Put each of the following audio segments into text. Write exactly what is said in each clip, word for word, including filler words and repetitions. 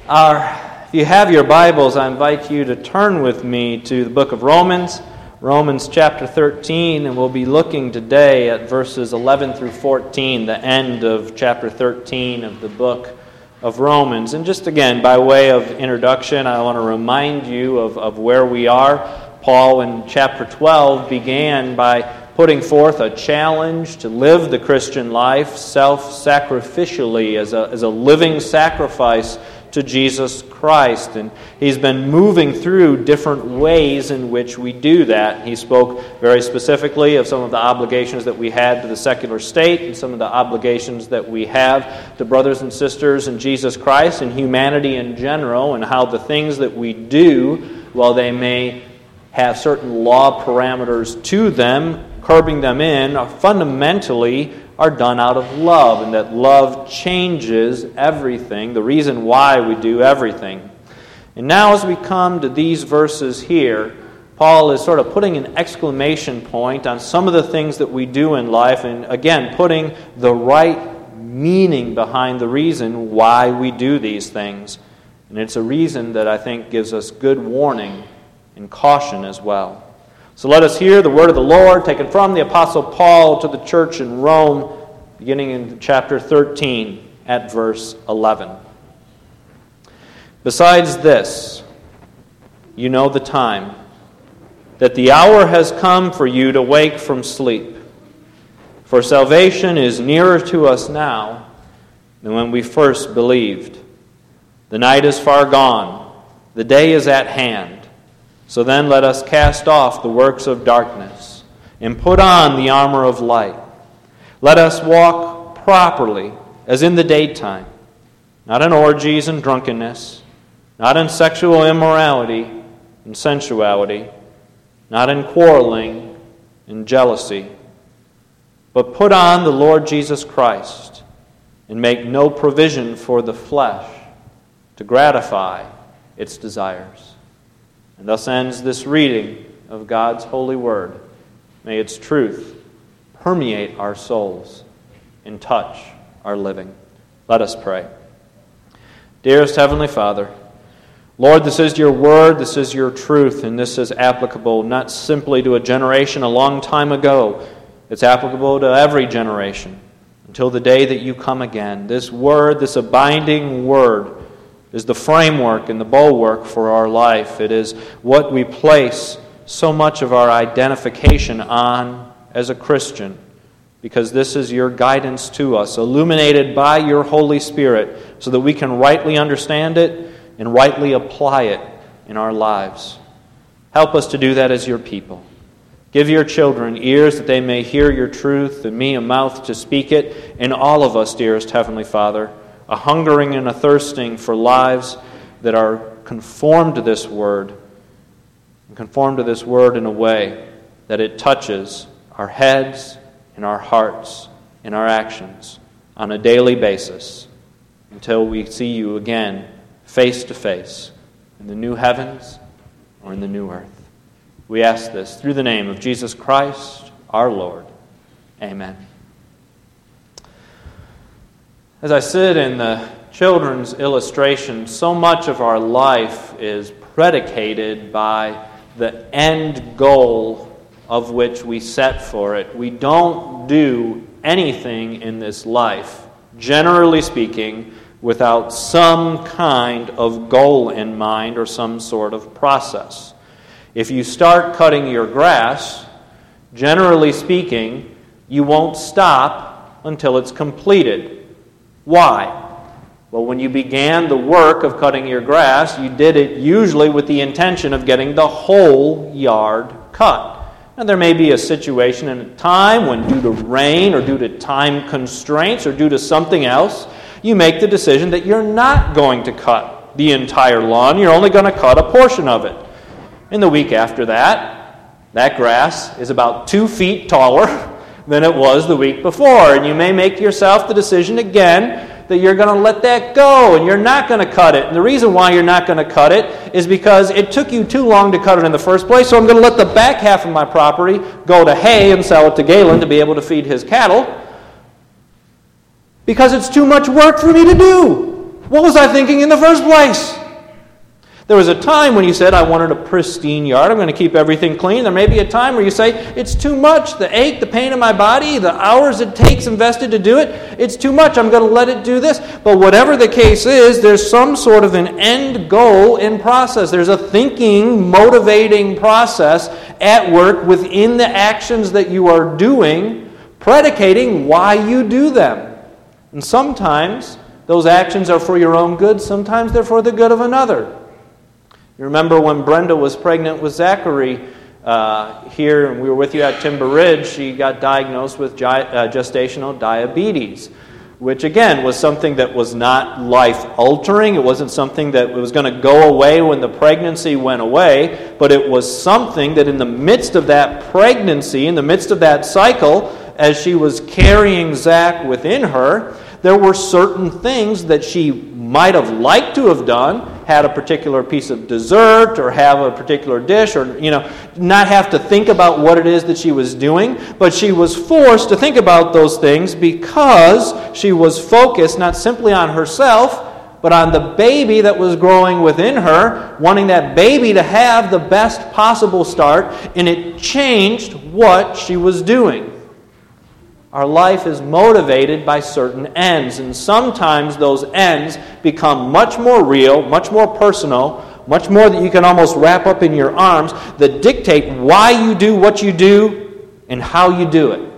Our, if you have your Bibles, I invite you to turn with me to the book of Romans, Romans chapter thirteen, and we'll be looking today at verses eleven through fourteen, the end of chapter thirteen of the book of Romans. And just again, by way of introduction, I want to remind you of, of where we are. Paul in chapter twelve began by putting forth a challenge to live the Christian life self-sacrificially as a, as a living sacrifice to Jesus Christ. And he's been moving through different ways in which we do that. He spoke very specifically of some of the obligations that we had to the secular state and some of the obligations that we have to brothers and sisters in Jesus Christ and humanity in general, and how the things that we do, while they may have certain law parameters to them, curbing them in, are fundamentally are done out of love, and that love changes everything, the reason why we do everything. And now as we come to these verses here, Paul is sort of putting an exclamation point on some of the things that we do in life, and again, putting the right meaning behind the reason why we do these things. And it's a reason that I think gives us good warning and caution as well. So let us hear the word of the Lord taken from the Apostle Paul to the church in Rome, beginning in chapter thirteen at verse eleven. Besides this, you know the time, that the hour has come for you to wake from sleep. For salvation is nearer to us now than when we first believed. The night is far gone, the day is at hand. So then let us cast off the works of darkness and put on the armor of light. Let us walk properly as in the daytime, not in orgies and drunkenness, not in sexual immorality and sensuality, not in quarreling and jealousy, but put on the Lord Jesus Christ and make no provision for the flesh to gratify its desires. And thus ends this reading of God's holy word. May its truth permeate our souls and touch our living. Let us pray. Dearest Heavenly Father, Lord, this is your word, this is your truth, and this is applicable not simply to a generation a long time ago. It's applicable to every generation until the day that you come again. This word, this abiding word, is the framework and the bulwark for our life. It is what we place so much of our identification on as a Christian, because this is your guidance to us, illuminated by your Holy Spirit, so that we can rightly understand it and rightly apply it in our lives. Help us to do that as your people. Give your children ears that they may hear your truth, and me a mouth to speak it, and all of us, dearest Heavenly Father, a hungering and a thirsting for lives that are conformed to this word, and conformed to this word in a way that it touches our heads and our hearts and our actions on a daily basis until we see you again face to face in the new heavens or in the new earth. We ask this through the name of Jesus Christ, our Lord. Amen. As I sit in the children's illustration, so much of our life is predicated by the end goal of which we set for it. We don't do anything in this life, generally speaking, without some kind of goal in mind or some sort of process. If you start cutting your grass, generally speaking, you won't stop until it's completed. Why? Well, when you began the work of cutting your grass, you did it usually with the intention of getting the whole yard cut. Now, there may be a situation and a time when, due to rain or due to time constraints or due to something else, you make the decision that you're not going to cut the entire lawn. You're only going to cut a portion of it. And the week after that, that grass is about two feet taller than it was the week before. And you may make yourself the decision again that you're going to let that go and you're not going to cut it. And the reason why you're not going to cut it is because it took you too long to cut it in the first place, so I'm going to let the back half of my property go to hay and sell it to Galen to be able to feed his cattle because it's too much work for me to do. What was I thinking in the first place? There was a time when you said, I wanted a pristine yard. I'm going to keep everything clean. There may be a time where you say, it's too much. The ache, the pain in my body, the hours it takes invested to do it, it's too much. I'm going to let it do this. But whatever the case is, there's some sort of an end goal in process. There's a thinking, motivating process at work within the actions that you are doing, predicating why you do them. And sometimes those actions are for your own good. Sometimes they're for the good of another. You remember when Brenda was pregnant with Zachary uh, here, and we were with you at Timber Ridge, she got diagnosed with gi- uh, gestational diabetes, which again was something that was not life-altering. It wasn't something that was going to go away when the pregnancy went away, but it was something that in the midst of that pregnancy, in the midst of that cycle, as she was carrying Zach within her, there were certain things that she might have liked to have done, had a particular piece of dessert or have a particular dish, or, you know, not have to think about what it is that she was doing, but she was forced to think about those things because she was focused not simply on herself, but on the baby that was growing within her, wanting that baby to have the best possible start, and it changed what she was doing. Our life is motivated by certain ends, and sometimes those ends become much more real, much more personal, much more that you can almost wrap up in your arms, that dictate why you do what you do and how you do it.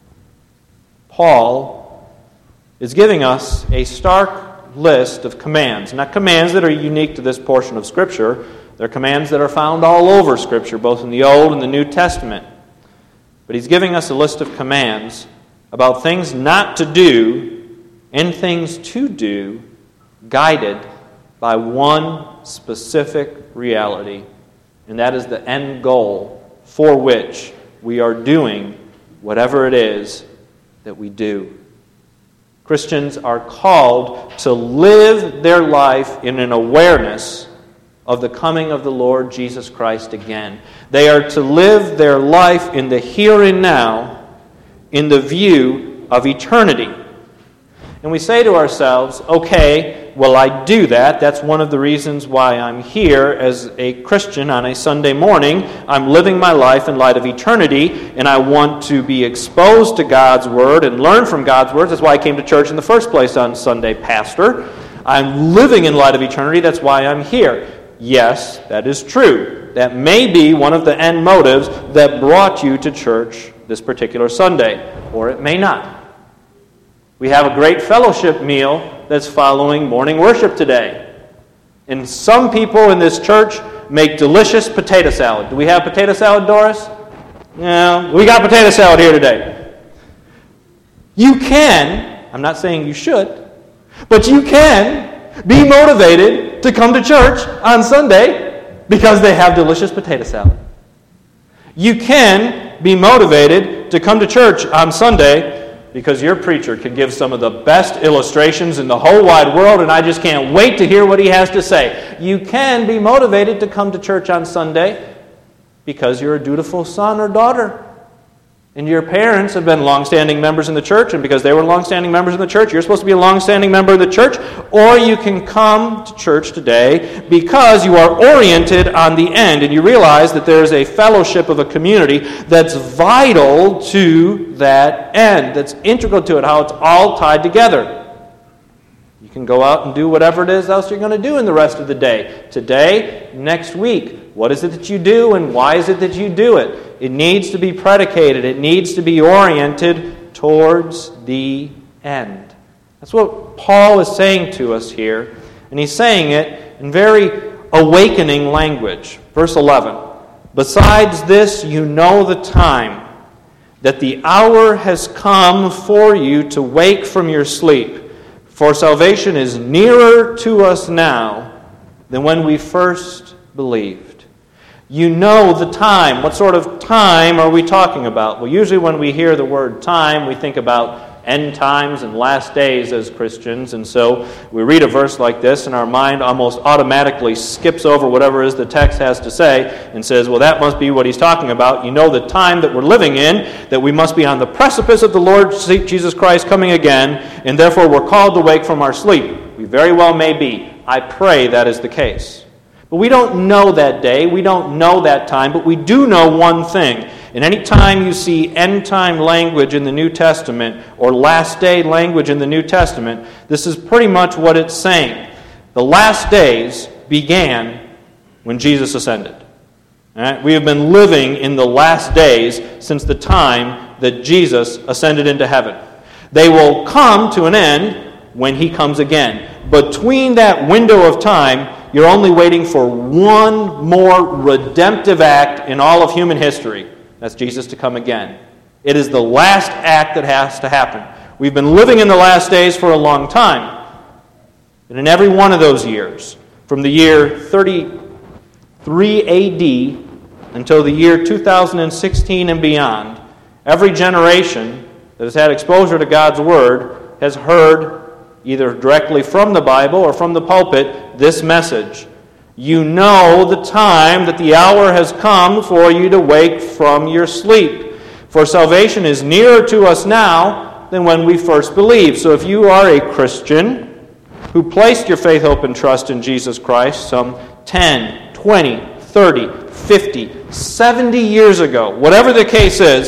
Paul is giving us a stark list of commands, not commands that are unique to this portion of Scripture. They're commands that are found all over Scripture, both in the Old and the New Testament. But he's giving us a list of commands about things not to do and things to do, guided by one specific reality, and that is the end goal for which we are doing whatever it is that we do. Christians are called to live their life in an awareness of the coming of the Lord Jesus Christ again. They are to live their life in the here and now, in the view of eternity. And we say to ourselves, okay, well, I do that. That's one of the reasons why I'm here as a Christian on a Sunday morning. I'm living my life in light of eternity, and I want to be exposed to God's Word and learn from God's Word. That's why I came to church in the first place on Sunday, Pastor. I'm living in light of eternity. That's why I'm here. Yes, that is true. That may be one of the end motives that brought you to church this particular Sunday, or it may not. We have a great fellowship meal that's following morning worship today. And some people in this church make delicious potato salad. Do we have potato salad, Doris? Yeah, we got potato salad here today. You can, I'm not saying you should, but you can be motivated to come to church on Sunday because they have delicious potato salad. You can be motivated to come to church on Sunday because your preacher can give some of the best illustrations in the whole wide world, and I just can't wait to hear what he has to say. You can be motivated to come to church on Sunday because you're a dutiful son or daughter, and your parents have been long-standing members in the church, and because they were long-standing members in the church, you're supposed to be a long-standing member of the church. Or you can come to church today because you are oriented on the end, and you realize that there's a fellowship of a community that's vital to that end, that's integral to it, how it's all tied together. You can go out and do whatever it is else you're going to do in the rest of the day. Today, next week. What is it that you do, and why is it that you do it? It needs to be predicated. It needs to be oriented towards the end. That's what Paul is saying to us here. And he's saying it in very awakening language. Verse eleven. Besides this, you know the time, that the hour has come for you to wake from your sleep. For salvation is nearer to us now than when we first believed. You know the time. What sort of time are we talking about? Well, usually when we hear the word time, we think about end times and last days as Christians. And so we read a verse like this, and our mind almost automatically skips over whatever it is the text has to say and says, well, that must be what he's talking about. You know the time that we're living in, that we must be on the precipice of the Lord Jesus Christ coming again, and therefore we're called to wake from our sleep. We You very well may be. I pray that is the case. But we don't know that day. We don't know that time. But we do know one thing. And any time you see end-time language in the New Testament or last-day language in the New Testament, this is pretty much what it's saying. The last days began when Jesus ascended. All right? We have been living in the last days since the time that Jesus ascended into heaven. They will come to an end when he comes again. Between that window of time, you're only waiting for one more redemptive act in all of human history. That's Jesus to come again. It is the last act that has to happen. We've been living in the last days for a long time. And in every one of those years, from the year thirty-three A D until the year two thousand sixteen and beyond, every generation that has had exposure to God's Word has heard, either directly from the Bible or from the pulpit, this message. You know the time that the hour has come for you to wake from your sleep. For salvation is nearer to us now than when we first believed. So if you are a Christian who placed your faith, hope, and trust in Jesus Christ some ten, twenty, thirty, fifty, seventy years ago, whatever the case is,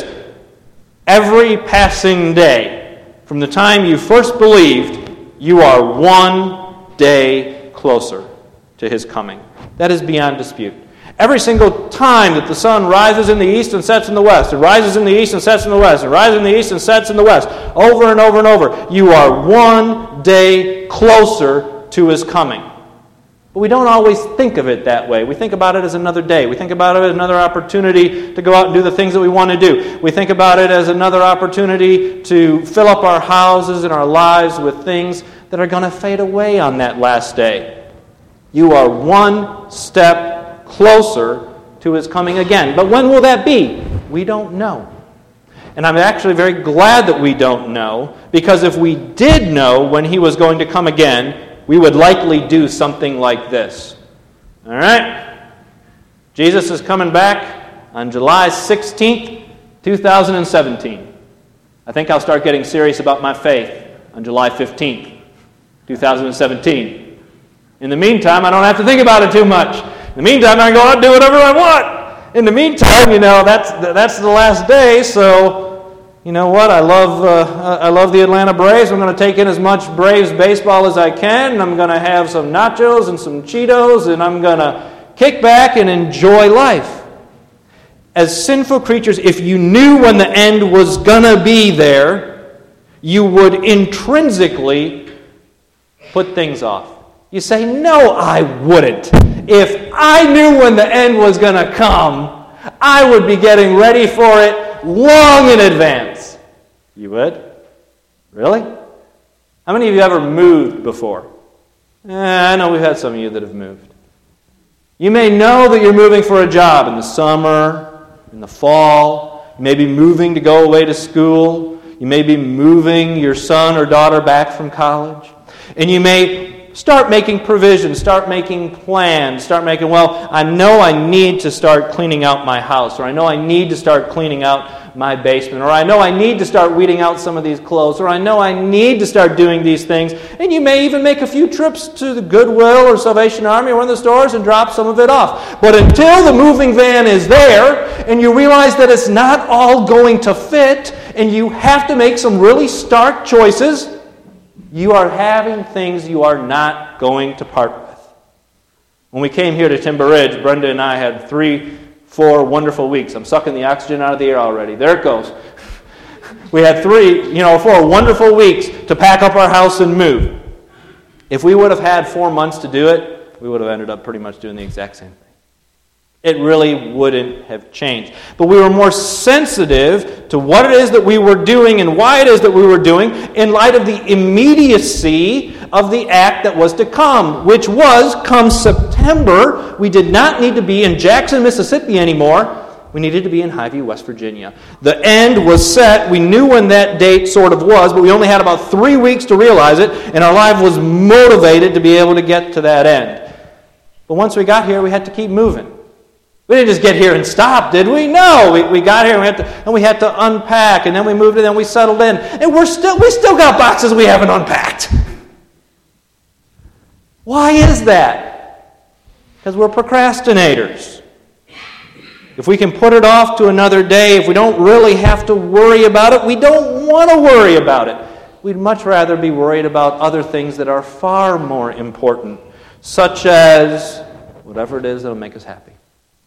every passing day, from the time you first believed, you are one day closer to his coming. That is beyond dispute. Every single time that the sun rises in the east and sets in the west, it rises in the east and sets in the west, it rises in the east and sets in the west, over and over and over, you are one day closer to his coming. But we don't always think of it that way. We think about it as another day. We think about it as another opportunity to go out and do the things that we want to do. We think about it as another opportunity to fill up our houses and our lives with things that are going to fade away on that last day. You are one step closer to his coming again. But when will that be? We don't know. And I'm actually very glad that we don't know, because if we did know when he was going to come again, we would likely do something like this. All right? Jesus is coming back on July sixteenth, two thousand seventeen. I think I'll start getting serious about my faith on July fifteenth, two thousand seventeen. In the meantime, I don't have to think about it too much. In the meantime, I can go out and do whatever I want. In the meantime, you know, that's that's the last day, so you know what? I love uh, I love the Atlanta Braves. I'm going to take in as much Braves baseball as I can, and I'm going to have some nachos and some Cheetos, and I'm going to kick back and enjoy life. As sinful creatures, if you knew when the end was going to be there, you would intrinsically put things off. You say, no, I wouldn't. If I knew when the end was going to come, I would be getting ready for it long in advance. You would? Really? How many of you ever moved before? Eh, I know we've had some of you that have moved. You may know that you're moving for a job in the summer, in the fall. You may be moving to go away to school. You may be moving your son or daughter back from college. And you may start making provisions, start making plans, start making, well, I know I need to start cleaning out my house, or I know I need to start cleaning out my basement, or I know I need to start weeding out some of these clothes, or I know I need to start doing these things. And you may even make a few trips to the Goodwill or Salvation Army or one of the stores and drop some of it off. But until the moving van is there, and you realize that it's not all going to fit, and you have to make some really stark choices, you are having things you are not going to part with. When we came here to Timber Ridge, Brenda and I had three, four wonderful weeks. I'm sucking the oxygen out of the air already. There it goes. We had three, you know, four wonderful weeks to pack up our house and move. If we would have had four months to do it, we would have ended up pretty much doing the exact same thing. It really wouldn't have changed. But we were more sensitive to what it is that we were doing and why it is that we were doing in light of the immediacy of the act that was to come, which was, come September, we did not need to be in Jackson, Mississippi anymore. We needed to be in Highview, West Virginia. The end was set. We knew when that date sort of was, but we only had about three weeks to realize it, and our life was motivated to be able to get to that end. But once we got here, we had to keep moving. We didn't just get here and stop, did we? No, we, we got here and we, had to, and we had to unpack, and then we moved, and then we settled in. And we're still we still got boxes we haven't unpacked. Why is that? Because we're procrastinators. If we can put it off to another day, if we don't really have to worry about it, we don't want to worry about it. We'd much rather be worried about other things that are far more important, such as whatever it is that will make us happy.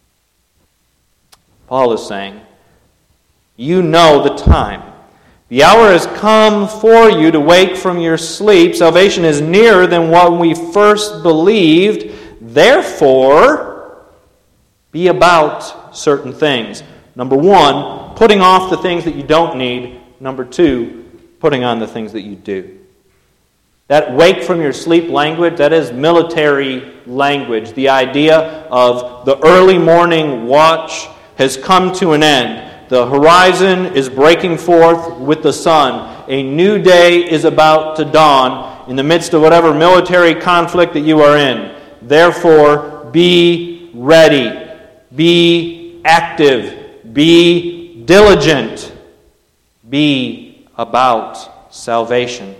Paul is saying, you know the time. The hour has come for you to wake from your sleep. Salvation is nearer than when we first believed. Therefore, be about certain things. Number one, putting off the things that you don't need. Number two, putting on the things that you do. That wake from your sleep language, that is military language. The idea of the early morning watch has come to an end. The horizon is breaking forth with the sun. A new day is about to dawn in the midst of whatever military conflict that you are in. Therefore, be ready. Be active. Be diligent. Be about salvation.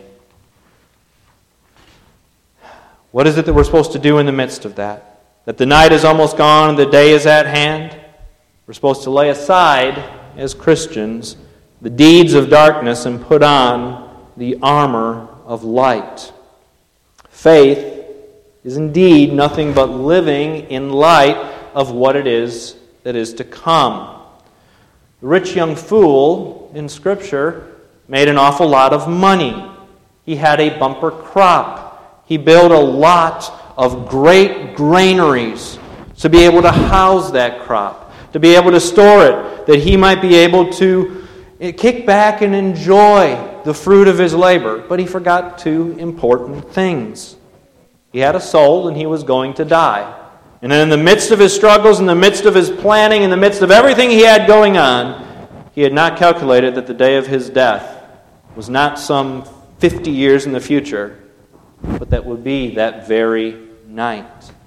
What is it that we're supposed to do in the midst of that? That the night is almost gone and the day is at hand? We're supposed to lay aside, as Christians, the deeds of darkness and put on the armor of light. Faith is indeed nothing but living in light of what it is that is to come. The rich young fool in Scripture made an awful lot of money. He had a bumper crop. He built a lot of great granaries to be able to house that crop, to be able to store it, that he might be able to kick back and enjoy the fruit of his labor. But he forgot two important things. He had a soul and he was going to die. And then in the midst of his struggles, in the midst of his planning, in the midst of everything he had going on, he had not calculated that the day of his death was not some fifty years in the future, but that would be that very night.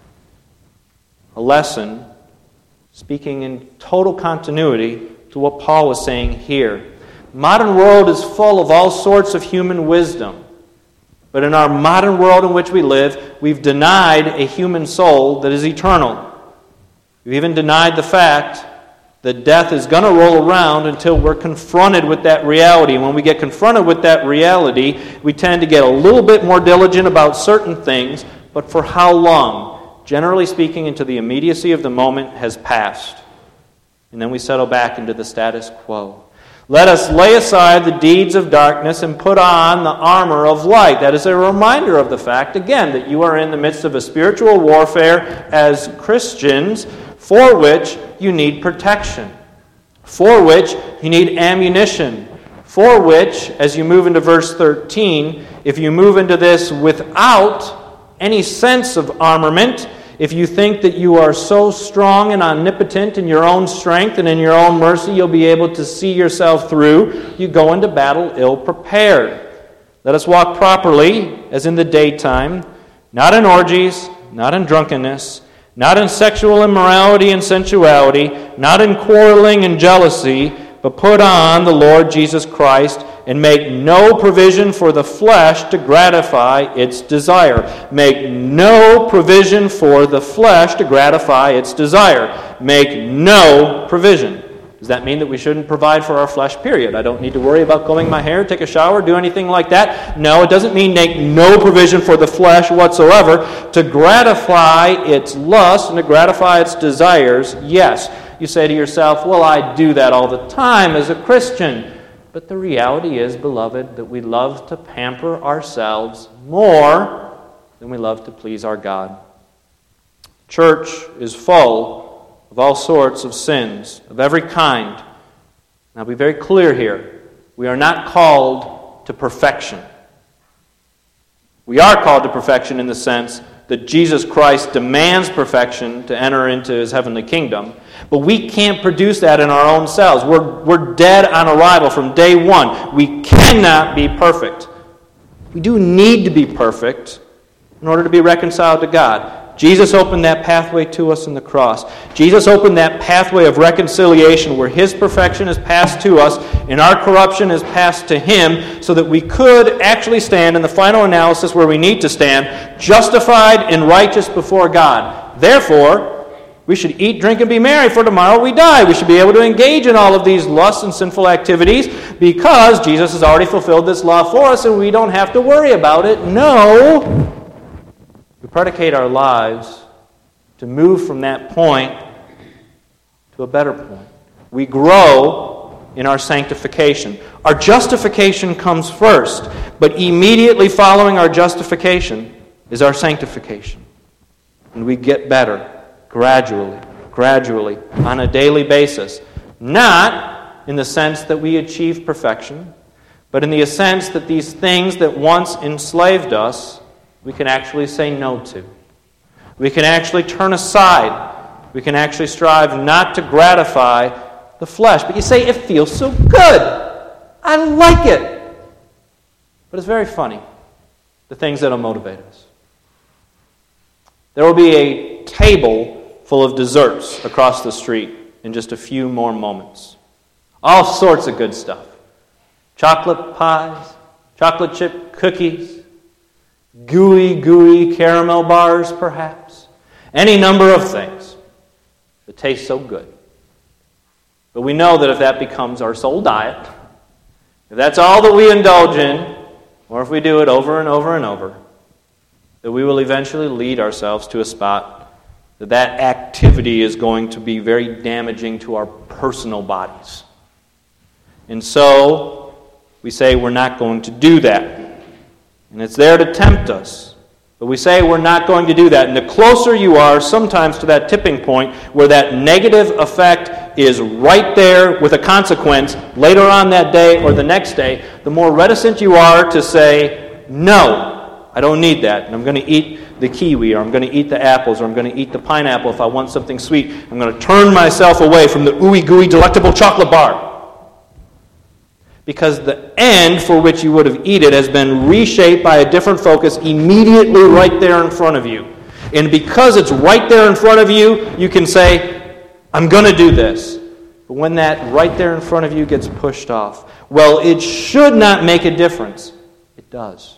A lesson speaking in total continuity to what Paul was saying here. The modern world is full of all sorts of human wisdom. But in our modern world in which we live, we've denied a human soul that is eternal. We've even denied the fact that death is going to roll around until we're confronted with that reality. And when we get confronted with that reality, we tend to get a little bit more diligent about certain things, but for how long? Generally speaking, until the immediacy of the moment has passed. And then we settle back into the status quo. Let us lay aside the deeds of darkness and put on the armor of light. That is a reminder of the fact, again, that you are in the midst of a spiritual warfare as Christians, for which you need protection, for which you need ammunition, for which, as you move into verse thirteen, if you move into this without any sense of armament, if you think that you are so strong and omnipotent in your own strength and in your own mercy, you'll be able to see yourself through, you go into battle ill-prepared. Let us walk properly, as in the daytime, not in orgies, not in drunkenness, not in sexual immorality and sensuality, not in quarreling and jealousy, but put on the Lord Jesus Christ and make no provision for the flesh to gratify its desire. Make no provision for the flesh to gratify its desire. Make no provision. Does that mean that we shouldn't provide for our flesh, period? I don't need to worry about combing my hair, take a shower, do anything like that. No, it doesn't mean make no provision for the flesh whatsoever. To gratify its lust and to gratify its desires, yes. You say to yourself, well, I do that all the time as a Christian. But the reality is, beloved, that we love to pamper ourselves more than we love to please our God. Church is full of all sorts of sins, of every kind. Now be very clear here. We are not called to perfection. We are called to perfection in the sense that Jesus Christ demands perfection to enter into His heavenly kingdom. But we can't produce that in our own selves. We're, we're dead on arrival from day one. We cannot be perfect. We do need to be perfect in order to be reconciled to God. Jesus opened that pathway to us in the cross. Jesus opened that pathway of reconciliation where His perfection is passed to us and our corruption is passed to Him so that we could actually stand in the final analysis where we need to stand, justified and righteous before God. Therefore, we should eat, drink, and be merry, for tomorrow we die. We should be able to engage in all of these lusts and sinful activities because Jesus has already fulfilled this law for us and we don't have to worry about it. No! We predicate our lives to move from that point to a better point. We grow in our sanctification. Our justification comes first, but immediately following our justification is our sanctification. And we get better gradually, gradually, on a daily basis. Not in the sense that we achieve perfection, but in the sense that these things that once enslaved us, we can actually say no to. We can actually turn aside. We can actually strive not to gratify the flesh. But you say, it feels so good. I like it. But it's very funny, the things that will motivate us. There will be a table full of desserts across the street in just a few more moments. All sorts of good stuff. Chocolate pies, chocolate chip cookies, gooey, gooey caramel bars, perhaps. Any number of things that taste so good. But we know that if that becomes our sole diet, if that's all that we indulge in, or if we do it over and over and over, that we will eventually lead ourselves to a spot that that activity is going to be very damaging to our personal bodies. And so, we say we're not going to do that. And it's there to tempt us. But we say we're not going to do that. And the closer you are sometimes to that tipping point where that negative effect is right there with a consequence later on that day or the next day, the more reticent you are to say, no, I don't need that. And I'm going to eat the kiwi, or I'm going to eat the apples, or I'm going to eat the pineapple if I want something sweet. I'm going to turn myself away from the ooey gooey delectable chocolate bar. Because the end for which you would have eaten has been reshaped by a different focus immediately right there in front of you. And because it's right there in front of you, you can say, I'm going to do this. But when that right there in front of you gets pushed off, well, it should not make a difference. It does.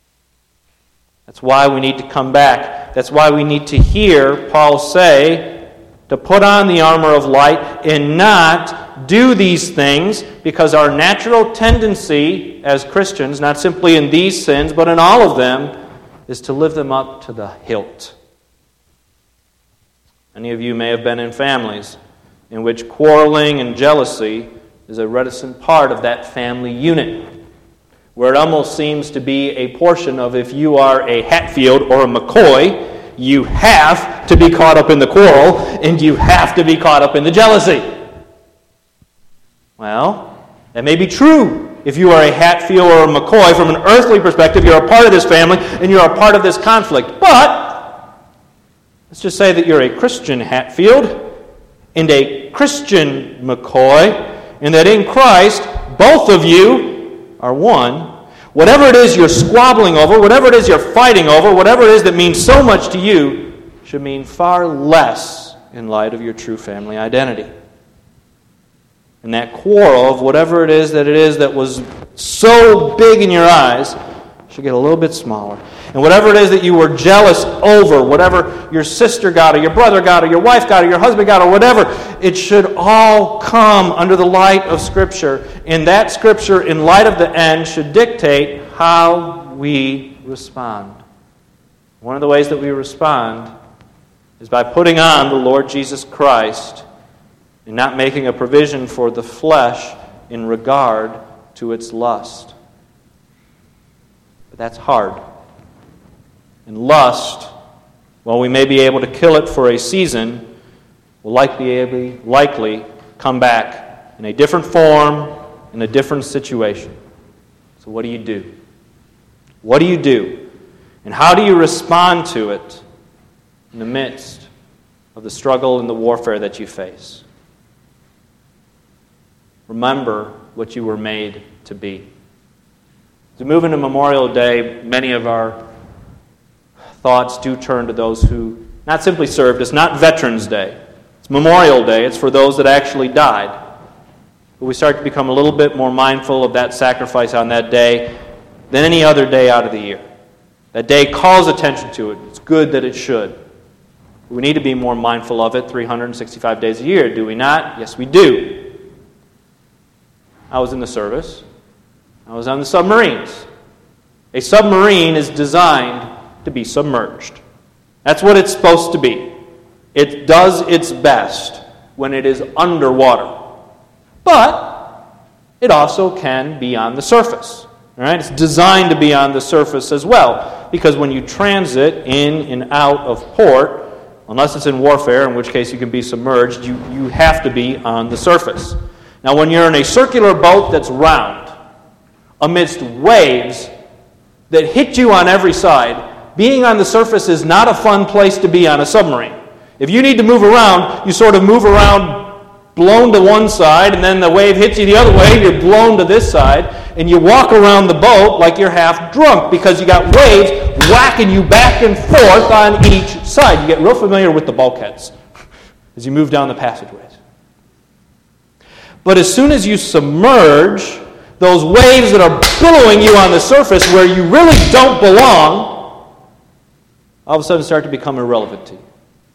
That's why we need to come back. That's why we need to hear Paul say to put on the armor of light and not do these things, because our natural tendency as Christians, not simply in these sins, but in all of them, is to live them up to the hilt. Many of you may have been in families in which quarreling and jealousy is a reticent part of that family unit, where it almost seems to be a portion of if you are a Hatfield or a McCoy, you have to be caught up in the quarrel and you have to be caught up in the jealousy. Well, that may be true if you are a Hatfield or a McCoy. From an earthly perspective, you're a part of this family and you're a part of this conflict. But let's just say that you're a Christian Hatfield and a Christian McCoy, and that in Christ, both of you are one. Whatever it is you're squabbling over, whatever it is you're fighting over, whatever it is that means so much to you, should mean far less in light of your true family identity. And that quarrel of whatever it is that it is that was so big in your eyes should get a little bit smaller. And whatever it is that you were jealous over, whatever your sister got or your brother got or your wife got or your husband got or whatever, it should all come under the light of Scripture. And that Scripture, in light of the end, should dictate how we respond. One of the ways that we respond is by putting on the Lord Jesus Christ and not making a provision for the flesh in regard to its lust. But that's hard. And lust, while we may be able to kill it for a season, will likely, likely come back in a different form, in a different situation. So what do you do? What do you do? And how do you respond to it in the midst of the struggle and the warfare that you face? Remember what you were made to be. As we move into Memorial Day, many of our thoughts do turn to those who not simply served. It's not Veterans Day. It's Memorial Day. It's for those that actually died. But we start to become a little bit more mindful of that sacrifice on that day than any other day out of the year. That day calls attention to it. It's good that it should. We need to be more mindful of it three hundred sixty-five days a year, do we not? Yes, we do. I was in the service. I was on the submarines. A submarine is designed to be submerged. That's what it's supposed to be. It does its best when it is underwater. But it also can be on the surface. All right? It's designed to be on the surface as well, because when you transit in and out of port, unless it's in warfare, in which case you can be submerged, you, you have to be on the surface. Now, when you're in a circular boat that's round, amidst waves that hit you on every side, being on the surface is not a fun place to be on a submarine. If you need to move around, you sort of move around blown to one side, and then the wave hits you the other way, and you're blown to this side, and you walk around the boat like you're half drunk because you got waves whacking you back and forth on each side. You get real familiar with the bulkheads as you move down the passageways. But as soon as you submerge, those waves that are billowing you on the surface where you really don't belong, all of a sudden start to become irrelevant to you.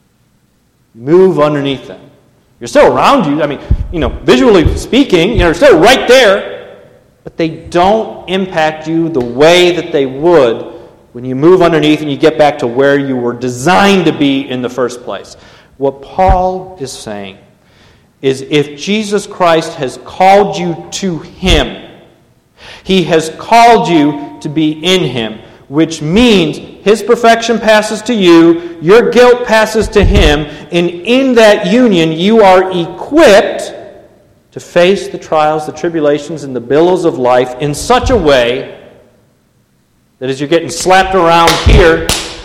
Move underneath them. You're still around you. I mean, you know, visually speaking, you're still right there, but they don't impact you the way that they would when you move underneath and you get back to where you were designed to be in the first place. What Paul is saying is if Jesus Christ has called you to Him, He has called you to be in Him, which means His perfection passes to you, your guilt passes to Him, and in that union you are equipped to face the trials, the tribulations, and the billows of life in such a way that as you're getting slapped around here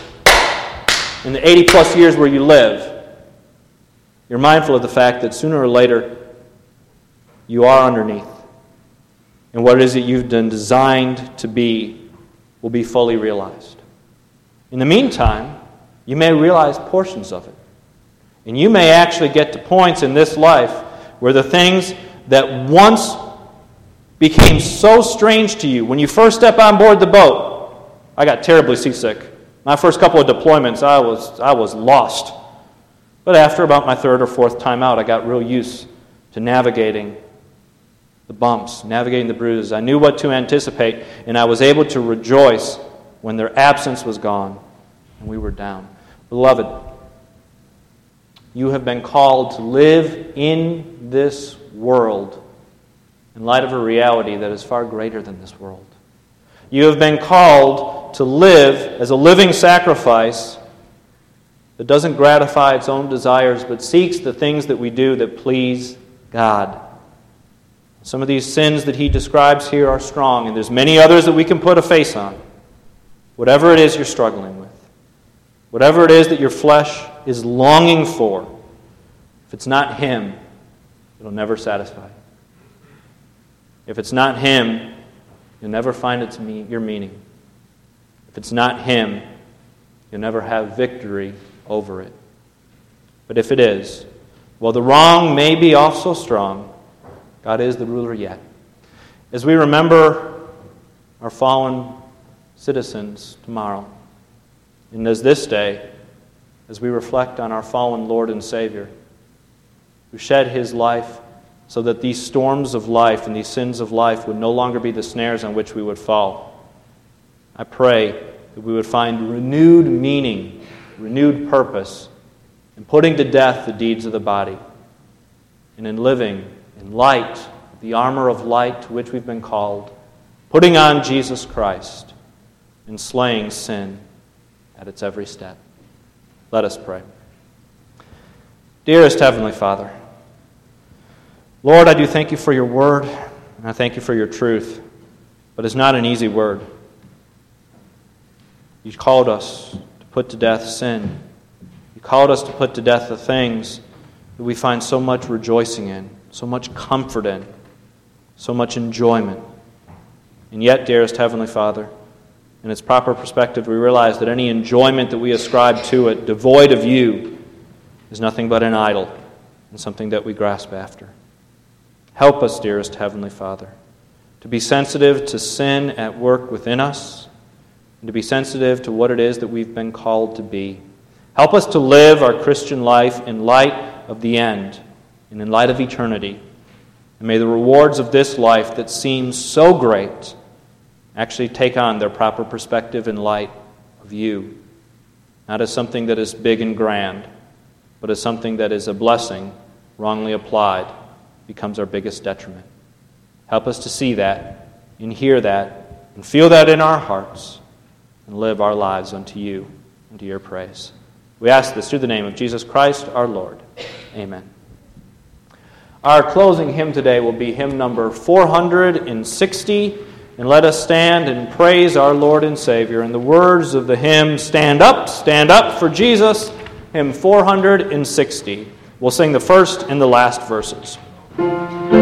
in the eighty plus years where you live, you're mindful of the fact that sooner or later you are underneath. And what it is that you've been designed to be will be fully realized. In the meantime, you may realize portions of it. And you may actually get to points in this life where the things that once became so strange to you, when you first step on board the boat, I got terribly seasick. My first couple of deployments, I was I was lost. But after about my third or fourth time out, I got real used to navigating the bumps, navigating the bruises. I knew what to anticipate, and I was able to rejoice when their absence was gone and we were down. Beloved, you have been called to live in this world in light of a reality that is far greater than this world. You have been called to live as a living sacrifice that doesn't gratify its own desires, but seeks the things that we do that please God. Some of these sins that he describes here are strong, and there's many others that we can put a face on. Whatever it is you're struggling with, whatever it is that your flesh is longing for, if it's not Him, it'll never satisfy. If it's not Him, you'll never find its me- your meaning. If it's not Him, you'll never have victory over it. But if it is, well, the wrong may be also strong, God is the ruler yet. As we remember our fallen citizens tomorrow, and as this day, as we reflect on our fallen Lord and Savior, who shed His life so that these storms of life and these sins of life would no longer be the snares on which we would fall, I pray that we would find renewed meaning, renewed purpose in putting to death the deeds of the body and in living in light of the armor of light to which we've been called, putting on Jesus Christ and slaying sin at its every step. Let us pray. Dearest Heavenly Father, Lord, I do thank you for your word, and I thank you for your truth, but it's not an easy word. You called us to put to death sin. You called us to put to death the things that we find so much rejoicing in, so much comfort in, so much enjoyment. And yet, dearest Heavenly Father, in its proper perspective, we realize that any enjoyment that we ascribe to it, devoid of you, is nothing but an idol and something that we grasp after. Help us, dearest Heavenly Father, to be sensitive to sin at work within us, and to be sensitive to what it is that we've been called to be. Help us to live our Christian life in light of the end and in light of eternity. And may the rewards of this life that seems so great actually take on their proper perspective in light of you, not as something that is big and grand, but as something that is a blessing wrongly applied becomes our biggest detriment. Help us to see that and hear that and feel that in our hearts and live our lives unto you and to your praise. We ask this through the name of Jesus Christ our Lord. Amen. Our closing hymn today will be hymn number four hundred sixty, and let us stand and praise our Lord and Savior in the words of the hymn, Stand Up, Stand Up for Jesus, hymn four hundred sixty. We'll sing the first and the last verses.